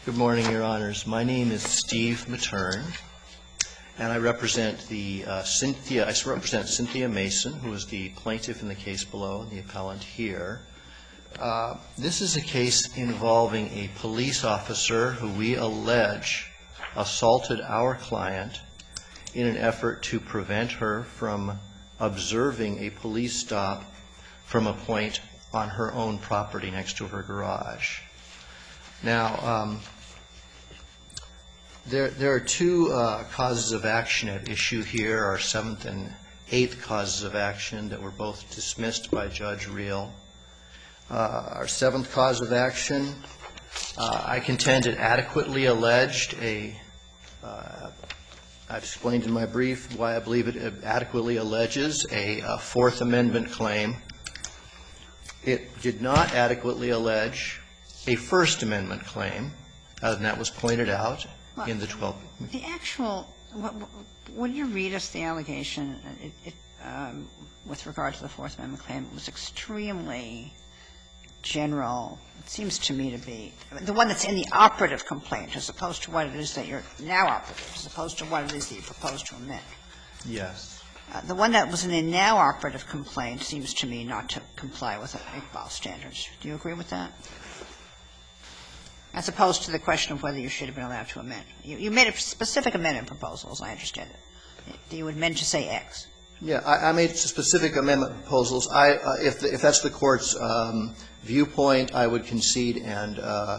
Good morning, Your Honors. My name is Steve Matern, and I represent Cynthia Mason, who is the plaintiff in the case below and the appellant here. This is a case involving a police officer who we allege assaulted our client in an effort to prevent her from observing a police stop from a point on her own property next to her garage. Now, there are two causes of action at issue here, our 7th and 8th causes of action that were both dismissed by Judge Reel. Our 7th cause of action, I contend it adequately alleged I've explained in my brief why I believe it adequately alleges a Fourth Amendment claim. It did not adequately allege a First Amendment claim, and that was pointed out in the 12th. The actual – when you read us the allegation with regard to the Fourth Amendment claim, it was extremely general. It seems to me to be the one that's in the operative complaint as opposed to what it is that you're now operative, as opposed to what it is that you propose to amend. Yes. The one that was in the now operative complaint seems to me not to comply with Iqbal standards. Do you agree with that? As opposed to the question of whether you should have been allowed to amend. You made a specific amendment proposal, as I understand it. You would meant to say X. Yeah. I made specific amendment proposals. If that's the Court's viewpoint, I would concede and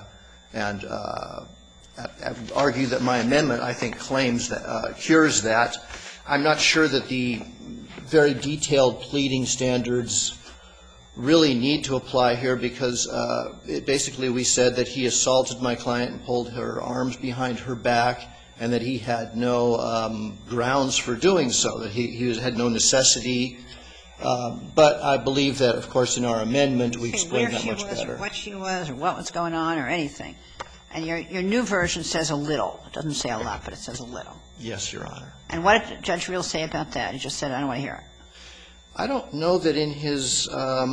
argue that my amendment, I think, claims that cures that. I'm not sure that the very detailed pleading standards really need to apply here because basically we said that he assaulted my client and pulled her arms behind her back and that he had no grounds for doing so, that he had no necessity. But I believe that, of course, in our amendment we explained that much better. What she was or what was going on or anything. And your new version says a little. It doesn't say a lot, but it says a little. Yes, Your Honor. And what did Judge Reel say about that? He just said, I don't want to hear it. I don't know that in his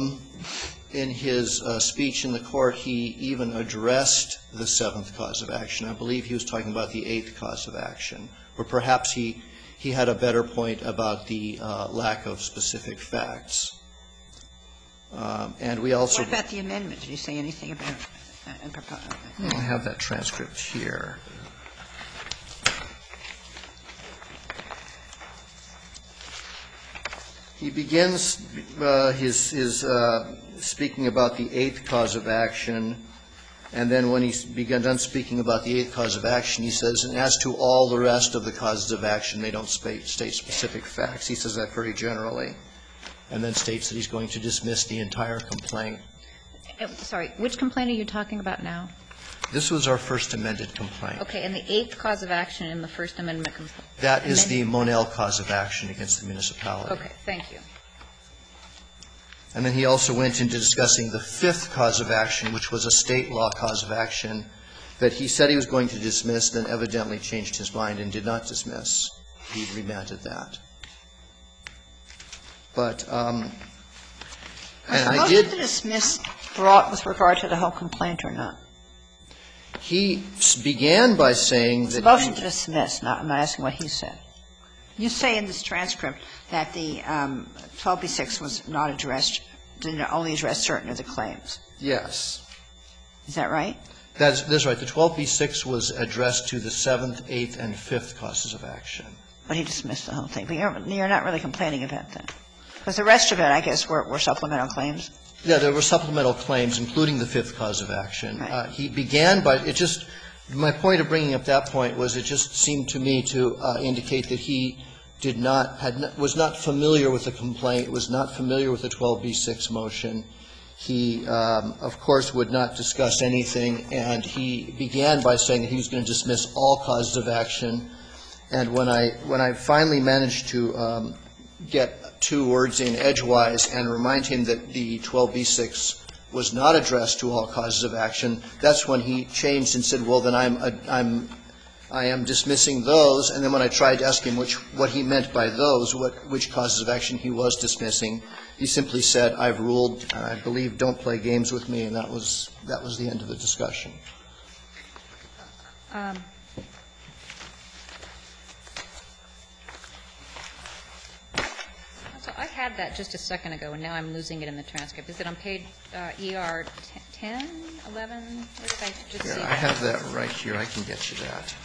speech in the Court he even addressed the 7th cause of action. I believe he was talking about the 8th cause of action, or perhaps he had a better point about the lack of specific facts. And we also — What about the amendment? Did he say anything about it? I have that transcript here. He begins his speaking about the 8th cause of action, and then when he's done speaking about the 8th cause of action, he says, and as to all the rest of the causes of action, they don't state specific facts. He says that very generally, and then states that he's going to dismiss the entire complaint. Sorry. Which complaint are you talking about now? This was our first amended complaint. Okay. And the 8th cause of action in the First Amendment complaint? That is the Monell cause of action against the municipality. Okay. Thank you. And then he also went into discussing the 5th cause of action, which was a State law cause of action that he said he was going to dismiss, then evidently changed his mind and did not dismiss. He remanded that. But and I did — Was the motion to dismiss brought with regard to the whole complaint or not? He began by saying that — The motion to dismiss. I'm not asking what he said. You say in this transcript that the 12b-6 was not addressed, didn't only address certain of the claims. Yes. Is that right? That's right. The 12b-6 was addressed to the 7th, 8th, and 5th causes of action. But he dismissed the whole thing. But you're not really complaining about that. Because the rest of it, I guess, were supplemental claims. Yeah, there were supplemental claims, including the 5th cause of action. Right. He began by — it just — my point of bringing up that point was it just seemed to me to indicate that he did not — was not familiar with the complaint, was not familiar with the 12b-6 motion. He, of course, would not discuss anything, and he began by saying that he was going to dismiss all causes of action. And when I finally managed to get 2 words in edgewise and remind him that the 12b-6 was not addressed to all causes of action, that's when he changed and said, well, then I am dismissing those. And then when I tried to ask him what he meant by those, which causes of action he was dismissing, he simply said, I've ruled, I believe, don't play games with me, and that was the end of the discussion. So I had that just a second ago, and now I'm losing it in the transcript. Is it on page ER 10, 11? Where did I just see Yeah, I that? have that right here. I can get you that.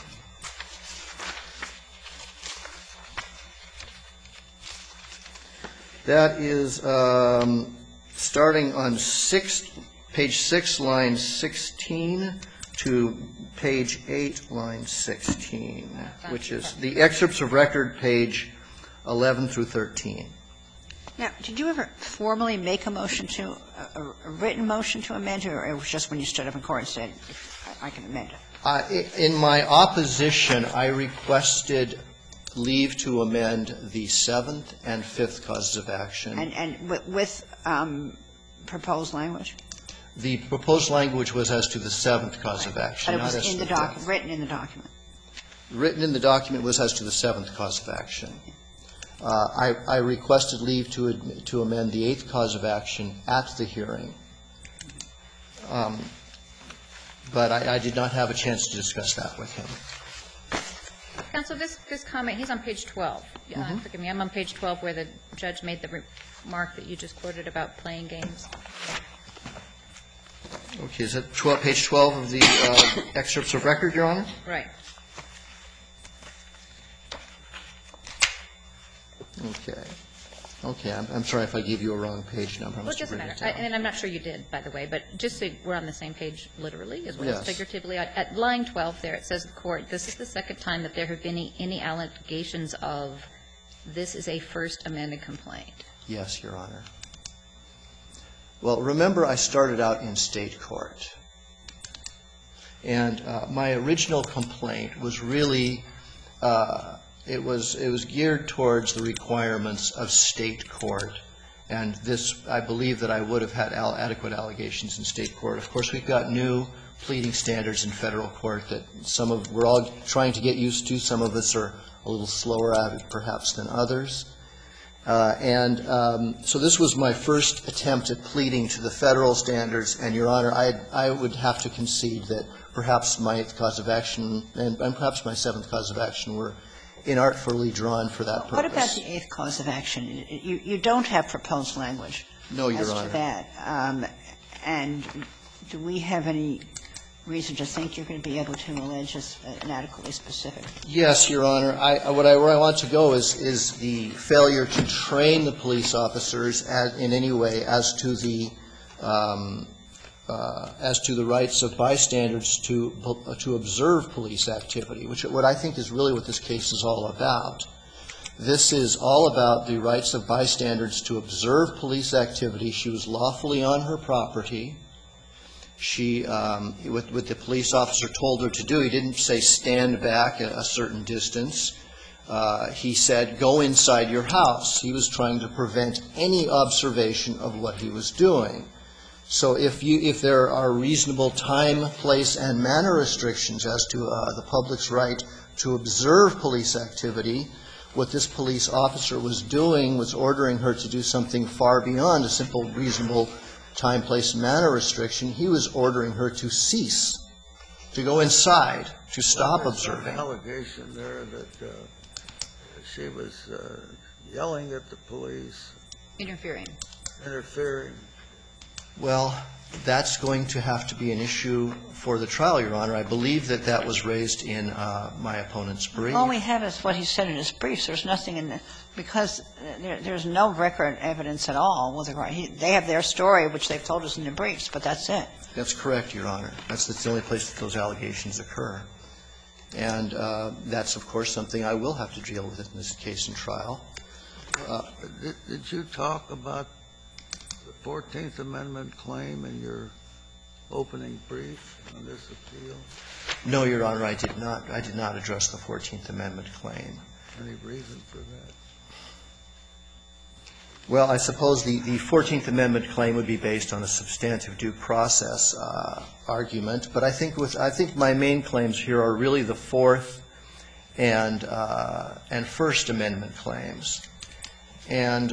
That is starting on page 6, line 16 to page 8, line 16, which is the excerpts of record, page 11 through 13. Now, did you ever formally make a motion to a written motion to amend, or it was just when you stood up in court and said, I can amend it? In my opposition, I requested leave to amend the 7th and 5th causes of action. And with proposed language? The proposed language was as to the 7th cause of action, But it not as was to in the the document, written in the document. Written in the document was as to the 7th cause of action. I requested leave to amend the 8th cause of action at the hearing. But I did not have a chance to discuss that with him. Counsel, this comment, he's on page 12. Forgive me, I'm on page 12 where the judge made the remark that you just quoted about playing games. Okay, is that page 12 of the excerpts of record, Your Honor? Right. Okay. Okay, I'm sorry if I gave you a wrong page number. Well, it doesn't matter. And I'm not sure you did, by the way, but just so we're on the same page literally as well as figuratively. At line 12 there, it says, the Court, this is the second time that there have been any allegations of this is a First Amendment complaint. Yes, Your Honor. Well, remember, I started out in State court. And my original complaint was really it was geared towards the requirements of State court. And this, I believe that I would have had adequate allegations in State court. Of course, we've got new pleading standards in Federal court that we're all trying to get used to. Some of us are a little slower at it, perhaps, than others. So this was my first attempt at pleading to the Federal standards. And, Your Honor, I would have to concede that perhaps my 8th cause of action and perhaps my 7th cause of action were inartfully drawn for that purpose. What about the 8th cause of action? You don't have proposed language. No, Your Honor. As to that. And do we have any reason to think you're going to be able to allege as inadequately specific? Yes, Your Honor. Where I want to go is the failure to train the police officers in any way as to the rights of bystanders to observe police activity, which what I think is really what this case is all about. This is all about the rights of bystanders to observe police activity. She was lawfully on her property. She, what the police officer told her to do, he didn't say stand back a certain distance. He said go inside your house. He was trying to prevent any observation of what he was doing. So if there are reasonable time, place, and manner restrictions as to the public's right to observe police activity, what this police officer was doing was ordering her to do something far beyond a simple reasonable time, place, and manner restriction. He was ordering her to cease, to go inside, to stop observing. There's an allegation there that she was yelling at the police. Interfering. Well, that's going to have to be an issue for the trial, Your Honor. I believe that that was raised in my opponent's brief. All we have is what he said in his briefs. There's nothing in the – because there's no record evidence at all with regard – they have their story, which they've told us in their briefs, but that's it. That's correct, Your Honor. That's the only place that those allegations occur. And that's, of course, something I will have to deal with in this case in trial. Did you talk about the 14th Amendment claim in your opening brief on this appeal? No, Your Honor, I did not. I did not address the 14th Amendment claim. Any reason for that? Well, I suppose the 14th Amendment claim would be based on a substantive due process argument. But I think my main claims here are really the Fourth and First Amendment claims. And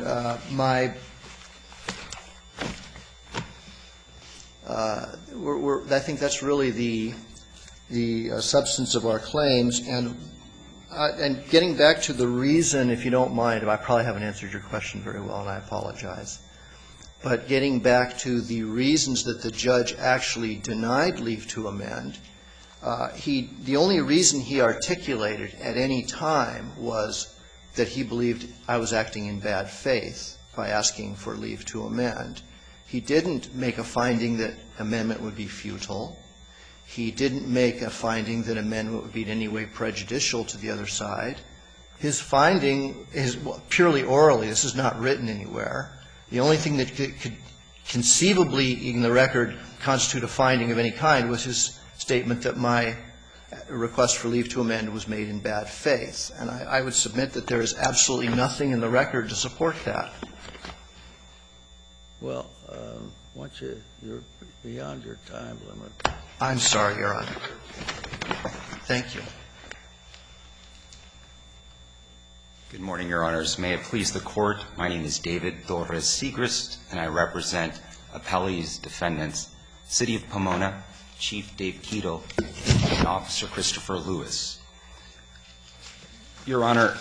I think that's really substance of our claims. And getting back to the reason, if you don't mind, I probably haven't answered your question very well, and I apologize. But getting back to the reasons that the judge actually denied leave to amend, the only reason he articulated at any time was that he believed I was acting in bad faith by asking for leave to amend. He didn't make a finding that amendment would be futile. He didn't make a finding that amendment would be in any way prejudicial to the other side. His finding is purely orally. This is not written anywhere. The only thing that could conceivably in the record constitute a finding of any kind was his statement that my request for leave to amend was made in bad faith. And I would submit that there is absolutely nothing in the record to support that. Well, once you're beyond your time limit. I'm sorry, Your Honor. Thank you. Good morning, Your Honors. May it please the Court, my name is David Torres-Segrist, and I represent appellees, defendants, City of Pomona, Chief Dave Keto, and Officer Christopher Lewis. Your Honor,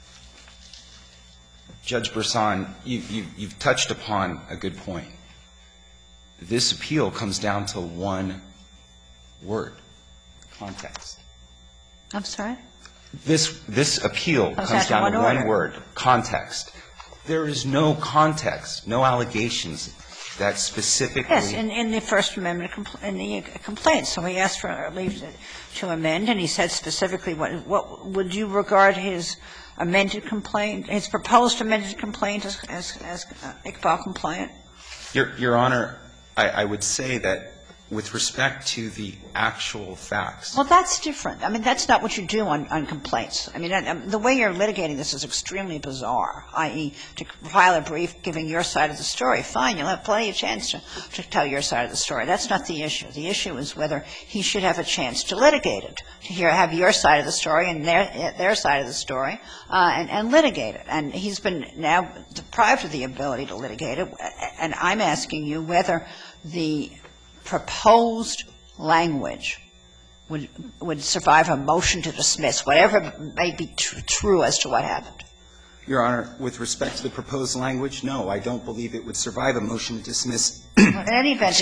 Judge Brisson, you've touched upon a good point. This appeal comes down to one word, context. I'm sorry? This appeal comes down to one word, context. There is no context, no allegations that specifically. Yes, in the First Amendment complaint. So he asked for leave to amend, and he said specifically what would you regard his amended complaint, his proposed amended complaint as Iqbal compliant? Your Honor, I would say that with respect to the actual facts. Well, that's different. I mean, that's not what you do on complaints. I mean, the way you're litigating this is extremely bizarre, i.e., to file a brief giving your side of the story. Fine, you'll have plenty of chance to tell your side of the story. That's not the issue. The issue is whether he should have a chance to litigate it, to have your side of the story and their side of the story, and litigate it. And he's been now deprived of the ability to litigate it, and I'm asking you whether the proposed language would survive a motion to dismiss, whatever may be true as to what happened. Your Honor, with respect to the proposed language, no, I don't believe it would survive a motion to dismiss. In any event,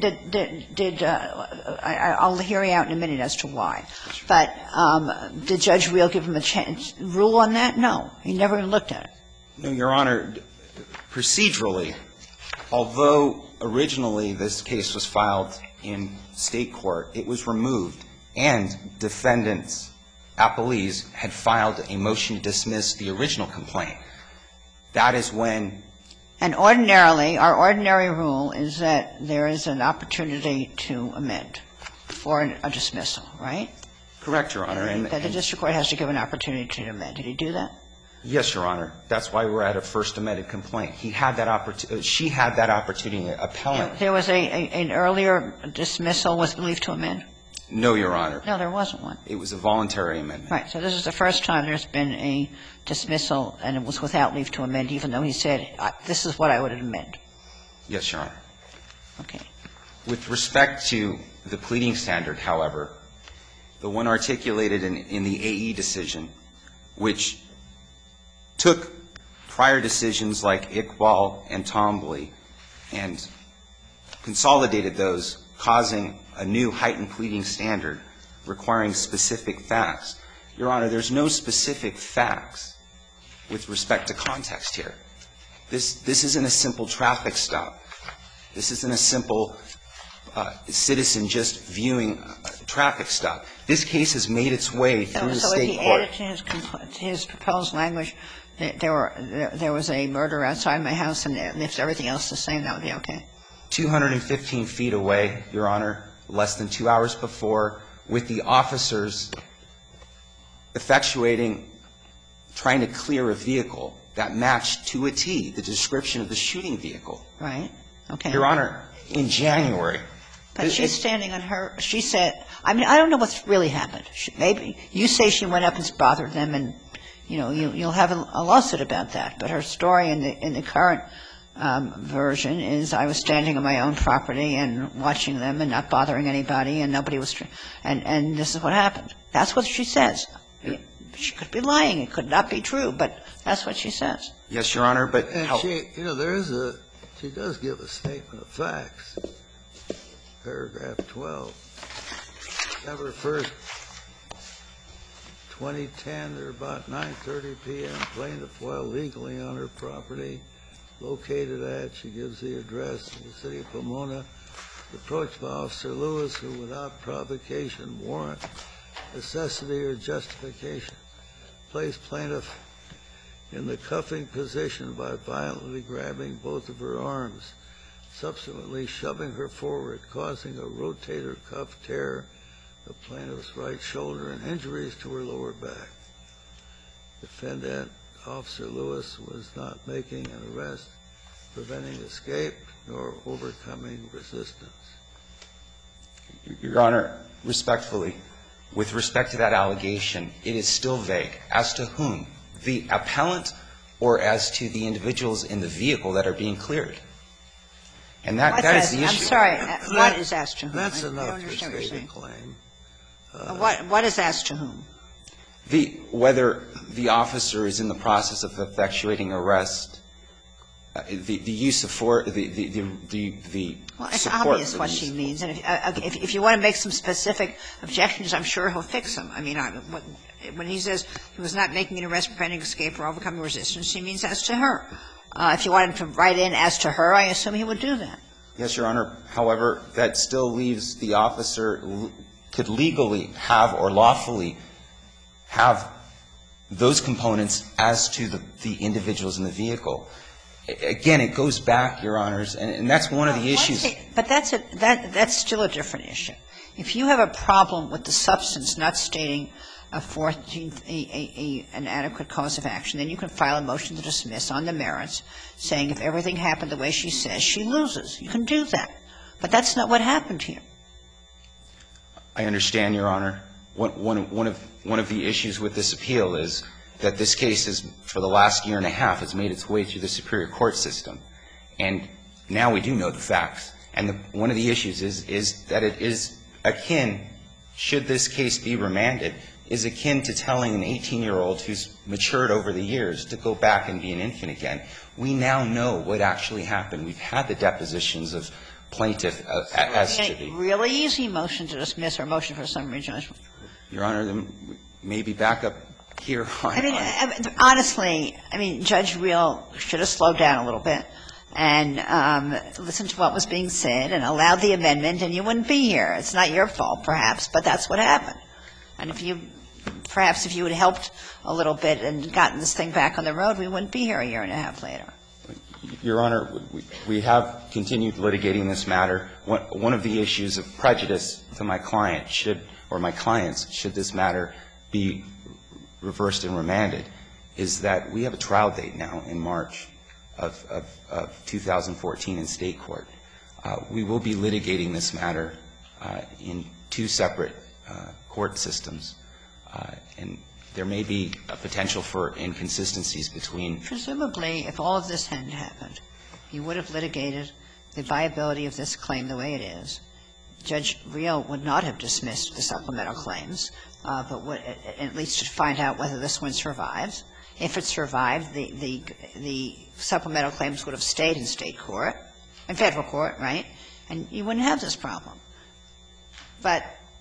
I'll hear you out in a minute as to why. But did Judge Reel give him a chance, rule on that? No. He never even looked at it. No, Your Honor, procedurally, although originally this case was filed in State court, it was removed, and defendants, appellees, had filed a motion to dismiss the original complaint. That is when. And ordinarily, our ordinary rule is that there is an opportunity to amend for a dismissal, right? Correct, Your Honor. And that the district court has to give an opportunity to amend. Did he do that? Yes, Your Honor. That's why we're at a first amended complaint. He had that opportunity. She had that opportunity, appellant. There was an earlier dismissal with leave to amend? No, Your Honor. No, there wasn't one. It was a voluntary amendment. Right. So this is the first time there's been a dismissal, and it was without leave to amend, even though he said, this is what I would amend. Yes, Your Honor. Okay. With respect to the pleading standard, however, the one articulated in the AE decision, which took prior decisions like Iqbal and Tombly and consolidated those, causing a new heightened pleading standard requiring specific facts. Your Honor, there's no specific facts with respect to context here. This isn't a simple traffic stop. This isn't a simple citizen just viewing a traffic stop. This case has made its way through the State court. So if he added to his proposed language, there was a murder outside my house, and if everything else is the same, that would be okay? 215 feet away, Your Honor, less than 2 hours before, with the officers effectuating, trying to clear a vehicle that matched to a T the description of the shooting vehicle. Right. Okay. Your Honor, in January. But she's standing on her – she said – I mean, I don't know what's really happened. Maybe you say she went up and bothered them, and, you know, you'll have a lawsuit about that. But her story in the current version is I was standing on my own property and watching them and not bothering anybody, and nobody was and this is what happened. That's what she says. She could be lying. It could not be true, but that's what she says. Yes, Your Honor, but And she does give a statement of facts. Paragraph 12. December 1st, 2010, or about 9:30 p.m., plaintiff, while legally on her property, located at, she gives the address of the city of Pomona, approached by Officer Lewis, who without provocation, warrant, necessity, or justification, placed plaintiff in the cuffing position by violently grabbing both of her arms, subsequently shoving her forward, causing a rotator cuff tear of plaintiff's right shoulder and injuries to her lower back. Defendant, Officer Lewis, was not making an arrest, preventing escape, nor overcoming resistance. Your Honor, respectfully, with respect to that allegation, it is still vague. As to whom? The appellant or as to the individuals in the vehicle that are being cleared? And that is the issue. I'm sorry. What is as to whom? That's enough to state a claim. What is as to whom? Whether the officer is in the process of effectuating arrest, the use of force, the well, it's support obvious what she means. And if you want to make some specific objections, I'm sure he'll fix them. I mean, when he says he was not making an arrest, preventing escape, or overcoming resistance, he means as to her. If you want him to write in as to her, I assume he would do that. Yes, Your Honor. However, that still leaves the officer could legally have or lawfully have those components as to the individuals in the vehicle. Again, it goes back, Your Honors, and that's one of the issues. But that's still a different issue. If you have a problem with the substance not stating an adequate cause of action, then you can file a motion to dismiss on the merits, saying if everything happened the way she says, she loses. You can do that. But that's not what happened here. I understand, Your Honor. One of the issues with this appeal is that this case is, for the last year and a half, has made its way through the Superior Court system. And now we do know the facts. And one of the issues is that it is akin, should this case be remanded, is akin to telling an 18-year-old who's matured over the years to go back and be an infant again. We now know what actually happened. We've had the depositions of plaintiff as to the really easy motion to dismiss or motion for summary judgment. Your Honor, then maybe back up here on. Honestly, Judge Reel should have slowed down a little bit and listened to what was being said and allowed the amendment, and you wouldn't be here. It's not your fault, perhaps, but that's what happened. And if you had helped a little bit and gotten this thing back on the road, we wouldn't be here a year and a half later. Your Honor, we have continued litigating this matter. One of the issues of prejudice to my client or my clients, should this matter be reversed and remanded, is that we have a trial date now in March of 2014 in state court. We will be litigating this matter in two separate court systems, and there may be a potential for inconsistencies between. Presumably, if all of this hadn't happened, you would have litigated the viability of this claim the way it is. Judge Reel would not have dismissed the supplemental claims, but would at least to find out whether this one survives. If it survived, the supplemental claims would have stayed in state court, in federal court, right? And you wouldn't have this problem. But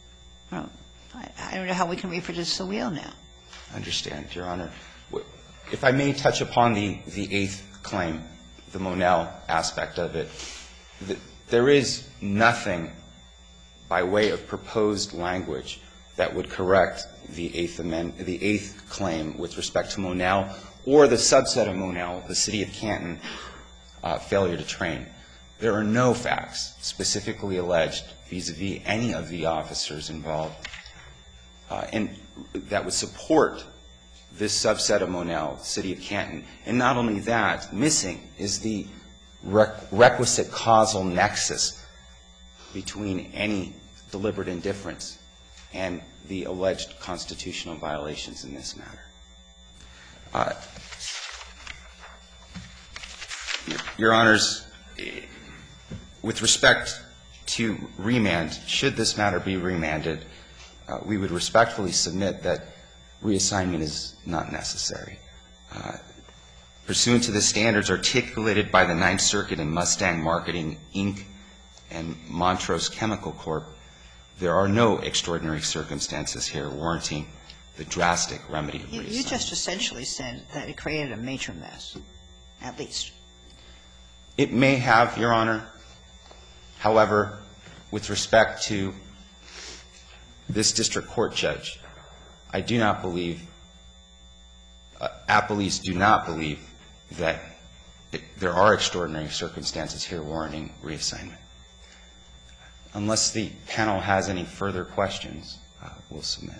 I don't know how we can reproduce the wheel now. I understand, Your Honor. If I may touch upon the eighth claim, the Monell aspect of it, there is nothing by way of proposed language that would correct the eighth claim with respect to Monell or the subset of Monell, the City of Canton failure to train. There are no facts specifically alleged vis-à-vis any of the officers involved and that would support this subset of Monell, City of Canton. And not only that, missing is the requisite causal nexus between any deliberate indifference and the alleged constitutional violations in this matter. Your Honors, with respect to remand, should this matter be remanded, we would respectfully submit that reassignment is not necessary. Pursuant to the standards articulated by the Ninth Circuit in Mustang Marketing, Inc. and Montrose Chemical Corp., there are no extraordinary circumstances here warranting the drastic remedy of reassignment. You just essentially said that it created a major mess, at least. It may have, Your Honor. However, with respect to this district court judge, I do not believe, appellees do not believe that there are extraordinary circumstances here warranting reassignment. Unless the panel has any further questions, we'll submit.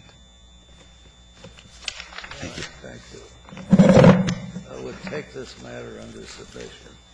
Thank you. Thank you. I would take this matter under submission.